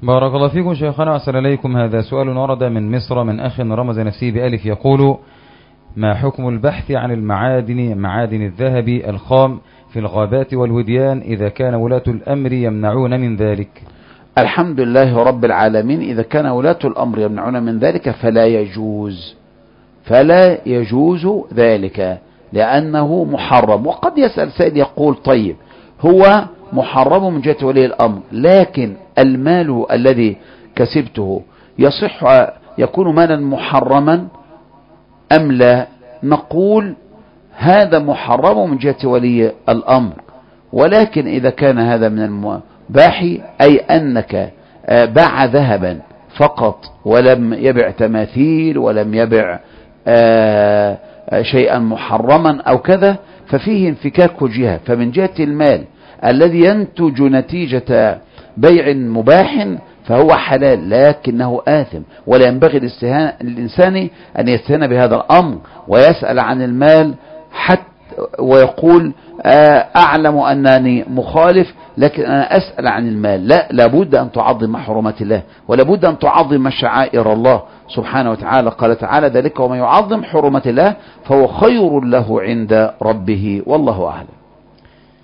بارك الله فيكم شيخنا، أسأل إليكم. هذا سؤال ورد من مصر من أخ رمز نفسه بألف، يقول: ما حكم البحث عن معادن الذهب الخام في الغابات والوديان إذا كان ولاة الأمر يمنعون من ذلك؟ الحمد لله رب العالمين. إذا كان ولاة الأمر يمنعون من ذلك فلا يجوز ذلك، لأنه محرم. وقد يسأل سائل يقول: طيب هو محرم من جهة ولي الأمر، لكن المال الذي كسبته يصح يكون مالا محرما أم لا؟ نقول هذا محرم من جهة ولي الأمر، ولكن إذا كان هذا من المباح، أي أنك باع ذهبا فقط ولم يبع تماثيل ولم يبع شيئا محرما أو كذا، ففيه انفكاك جهة. فمن جهة المال الذي ينتج نتيجة بيع مباح فهو حلال، لكنه آثم، ولا ينبغي للإنسان أن يستهان بهذا الأمر ويسأل عن المال حتى ويقول أعلم أنني مخالف لكن أنا أسأل عن المال. لا، لابد أن تعظم حرمات الله، ولابد أن تعظم شعائر الله سبحانه وتعالى. قال تعالى: ذلك وما يعظم حرمات الله فهو خير له عند ربه، والله أعلم.